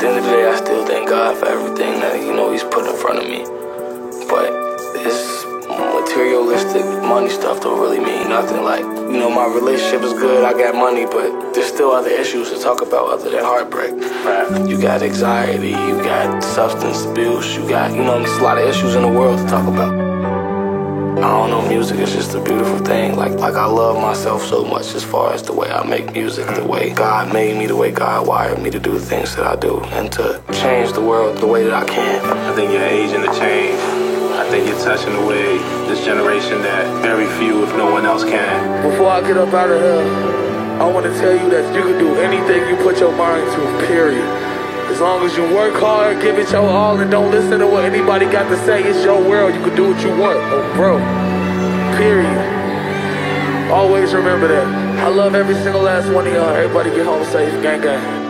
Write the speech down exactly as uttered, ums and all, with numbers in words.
the end of the day, I still thank God for everything that, you know, He's put in front of me. But this materialistic money stuff don't really mean nothing. Like, you know, my relationship is good, I got money, but there's still other issues to talk about other than heartbreak. Right. You got anxiety, you got substance abuse, you got, you know, there's a lot of issues in the world to talk about. I don't know, music is just a beautiful thing. Like, like I love myself so much as far as the way I make music, the way God made me, the way God wired me to do the things that I do, and to change the world the way that I can. I think you're aging to change. I think you're touching the way this generation that very few, if no one else, can. Before I get up out of here, I want to tell you that you can do anything you put your mind to, period. As long as you work hard, give it your all, and don't listen to what anybody got to say. It's your world. You can do what you want. Oh, bro. Period. Always remember that. I love every single last one of y'all. Everybody get home safe. Gang, gang.